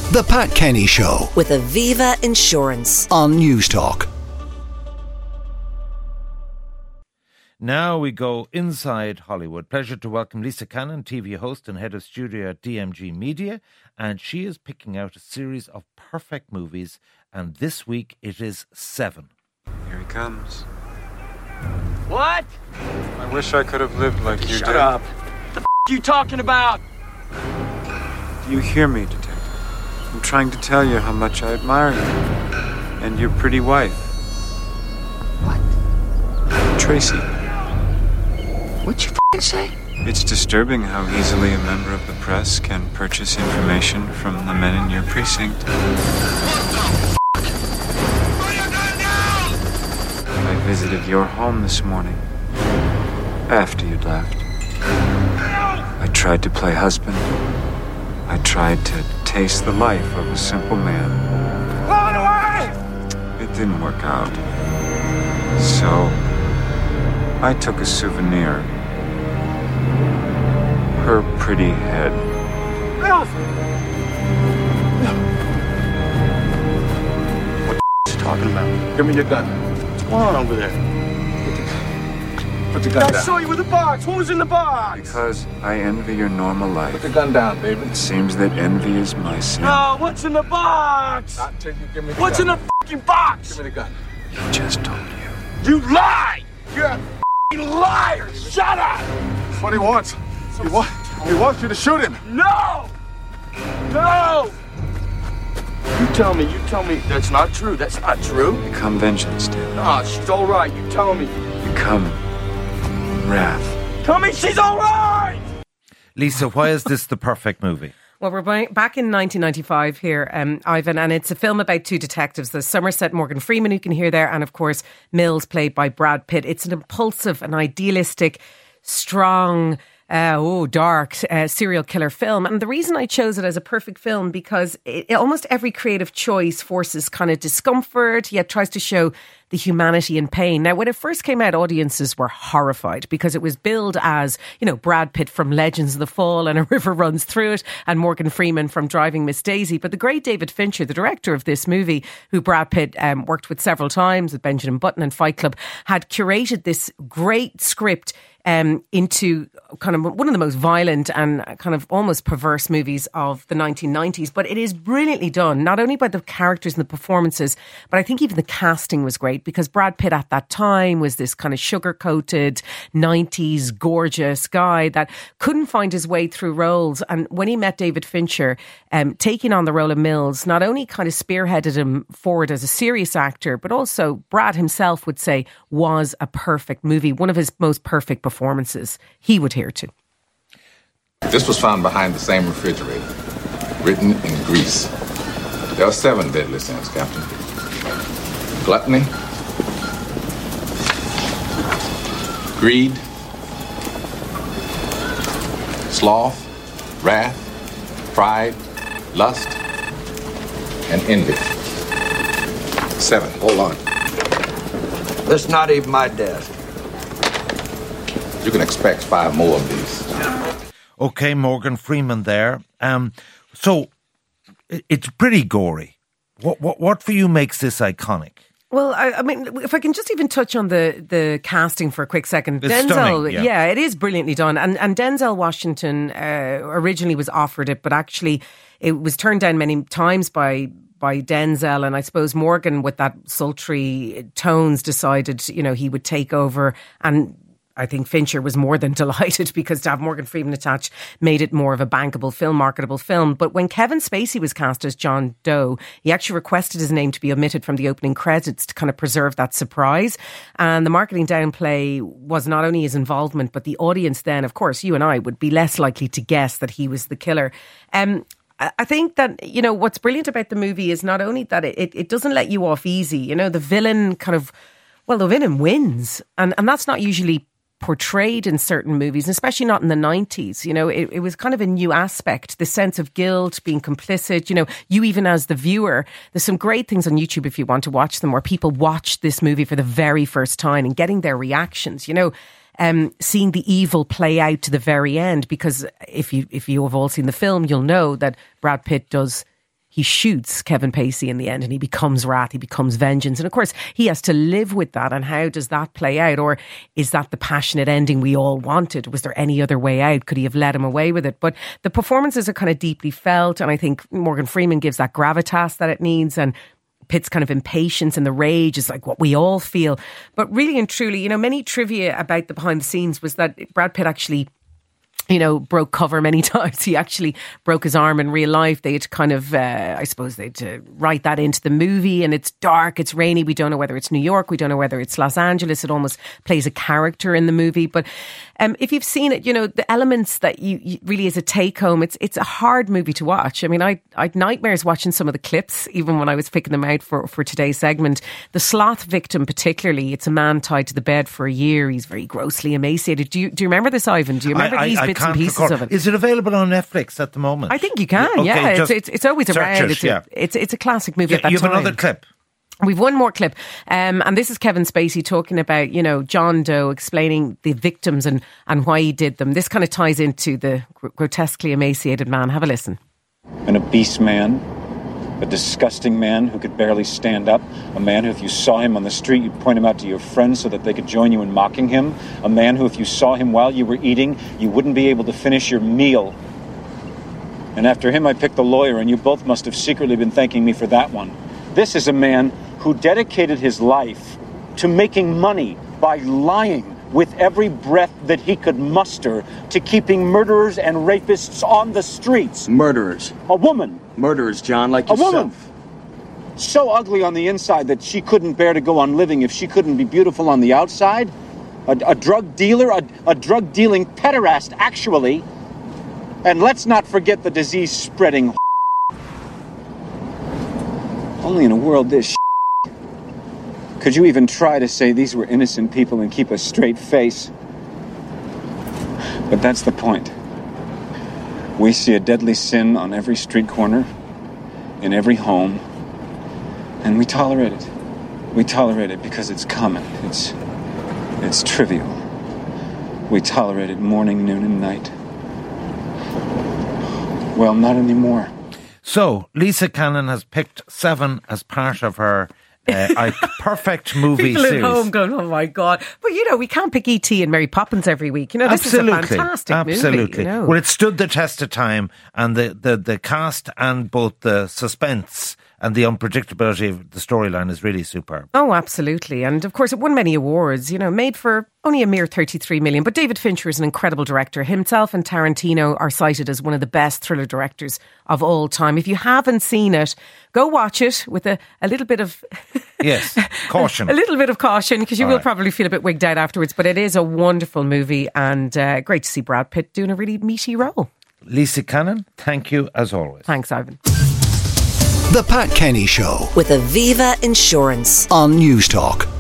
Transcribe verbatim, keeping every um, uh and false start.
The Pat Kenny Show with Aviva Insurance on Newstalk. Now we go inside Hollywood. Pleasure to welcome Lisa Cannon, T V host and head of studio at D M G Media. And she is picking out a series of perfect movies. And this week it is Seven. Here he comes. What? I wish I could have lived like you Shut did. Shut up. What the f*** are you talking about? Do you hear me, Detective? I'm trying to tell you how much I admire you. And your pretty wife. What? Tracy. What'd you f***ing say? It's disturbing how easily a member of the press can purchase information from the men in your precinct. I visited your home this morning. After you'd left. I tried to play husband. I tried to taste the life of a simple man. Run away! It didn't work out. So, I took a souvenir. Her pretty head. Ralph! What the f*** is he talking about? Give me your gun. What's going on over there? Put the gun I down. I saw you with the box. What was in the box? Because I envy your normal life. Put the gun down, baby. It seems that envy is my sin. No, what's in the box? Not until you give me the What's gun. in the fucking box? Give me the gun. He just told you. You lie! You're a fucking liar! Shut up! That's what he wants. He, wa- he wants you to shoot him. No! No! You tell me, you tell me that's not true. That's not true. Become vengeance, David. No, she's all right. You tell me. Become wrath. Tell me she's all right! Lisa, why is this the perfect movie? Well, we're back in nineteen ninety-five here, um, Ivan, and it's a film about two detectives. There's Somerset Morgan Freeman, you can hear there, and of course Mills, played by Brad Pitt. It's an impulsive and idealistic, strong, uh, oh, dark uh, serial killer film. And the reason I chose it as a perfect film, because it, it, almost every creative choice forces kind of discomfort, yet tries to show the humanity and pain. Now, when it first came out, audiences were horrified because it was billed as, you know, Brad Pitt from Legends of the Fall and A River Runs Through It, and Morgan Freeman from Driving Miss Daisy. But the great David Fincher, the director of this movie, who Brad Pitt um, worked with several times with Benjamin Button and Fight Club, had curated this great script um, into kind of one of the most violent and kind of almost perverse movies of the nineteen nineties. But it is brilliantly done, not only by the characters and the performances, but I think even the casting was great, because Brad Pitt at that time was this kind of sugar-coated nineties gorgeous guy that couldn't find his way through roles. And when he met David Fincher, um, taking on the role of Mills, not only kind of spearheaded him forward as a serious actor, but also Brad himself would say was a perfect movie, one of his most perfect performances he would hear to. This was found behind the same refrigerator, written in Greece. There are seven deadly sins, Captain. Gluttony, greed, sloth, wrath, pride, lust, and envy. Seven. Hold on. That's not even my desk. You can expect five more of these. Okay, Morgan Freeman there. Um, so it's pretty gory. What what what for you makes this iconic? Well, I, I mean, if I can just even touch on the, the casting for a quick second. It's Denzel, stunning, yeah. yeah, it is brilliantly done. And and Denzel Washington uh, originally was offered it, but actually it was turned down many times by by Denzel, and I suppose Morgan, with that sultry tones, decided, you know, he would take over. And I think Fincher was more than delighted, because to have Morgan Freeman attached made it more of a bankable film, marketable film. But when Kevin Spacey was cast as John Doe, he actually requested his name to be omitted from the opening credits to kind of preserve that surprise. And the marketing downplay was not only his involvement, but the audience then, of course, you and I would be less likely to guess that he was the killer. Um, I think that, you know, what's brilliant about the movie is not only that it, it doesn't let you off easy. You know, the villain kind of, well, the villain wins. And, and that's not usually portrayed in certain movies, especially not in the nineties. You know, it, it was kind of a new aspect, the sense of guilt, being complicit. You know, you even as the viewer, there's some great things on YouTube if you want to watch them, where people watch this movie for the very first time and getting their reactions, you know, um, seeing the evil play out to the very end. Because if you if you have all seen the film, you'll know that Brad Pitt does he shoots Kevin Pacey in the end, and he becomes wrath, he becomes vengeance. And of course, he has to live with that. And how does that play out? Or is that the passionate ending we all wanted? Was there any other way out? Could he have let him away with it? But the performances are kind of deeply felt. And I think Morgan Freeman gives that gravitas that it needs. And Pitt's kind of impatience and the rage is like what we all feel. But really and truly, you know, many trivia about the behind the scenes was that Brad Pitt actually, you know, broke cover many times. He actually broke his arm in real life. They had to kind of, uh, I suppose they'd uh, write that into the movie, and it's dark, it's rainy. We don't know whether it's New York. We don't know whether it's Los Angeles. It almost plays a character in the movie. But um, if you've seen it, you know, the elements that you, you really is a take home, it's it's a hard movie to watch. I mean, I, I had nightmares watching some of the clips, even when I was picking them out for, for today's segment. The sloth victim particularly, it's a man tied to the bed for a year. He's very grossly emaciated. Do you, do you remember this, Ivan? Do you remember I, these I, bits I and pieces record. of it? Is it available on Netflix at the moment? I think you can, okay, yeah. It's, just it's, it's always around. it, It's, yeah. a, it's, it's a classic movie Yeah, at that you have time. another clip. We've one more clip, um, and this is Kevin Spacey talking about, you know, John Doe, explaining the victims and, and why he did them. This kind of ties into the grotesquely emaciated man. Have a listen. An obese man, a disgusting man who could barely stand up, a man who, if you saw him on the street, you'd point him out to your friends so that they could join you in mocking him, a man who, if you saw him while you were eating, you wouldn't be able to finish your meal. And after him, I picked the lawyer, and you both must have secretly been thanking me for that one. This is a man who dedicated his life to making money by lying with every breath that he could muster, to keeping murderers and rapists on the streets. Murderers. A woman. Murderers, John, like A yourself. woman. So ugly on the inside that she couldn't bear to go on living if she couldn't be beautiful on the outside. A, a drug dealer, a, a drug-dealing pederast, actually. And let's not forget the disease-spreading only in a world this could you even try to say these were innocent people and keep a straight face. But that's the point. We see a deadly sin on every street corner, in every home, and we tolerate it. We tolerate it because it's common. It's, it's trivial. We tolerate it morning, noon, and night. Well, not anymore. So, Lisa Cannon has picked Seven as part of her uh, a perfect movie People series. at home going, oh my God. But, you know, we can't pick E T and Mary Poppins every week. You know, this Absolutely. is a fantastic Absolutely. movie. You know? Well, it stood the test of time, and the, the, the cast and both the suspense and the unpredictability of the storyline is really superb. Oh, absolutely. And of course, it won many awards, you know, made for only a mere thirty-three million. But David Fincher is an incredible director. Himself and Tarantino are cited as one of the best thriller directors of all time. If you haven't seen it, go watch it with a, a little bit of... Yes, caution. a little bit of caution, because you All will right. probably feel a bit wigged out afterwards. But it is a wonderful movie, and uh, great to see Brad Pitt doing a really meaty role. Lisa Cannon, thank you as always. Thanks, Ivan. The Pat Kenny Show with Aviva Insurance. on News Talk.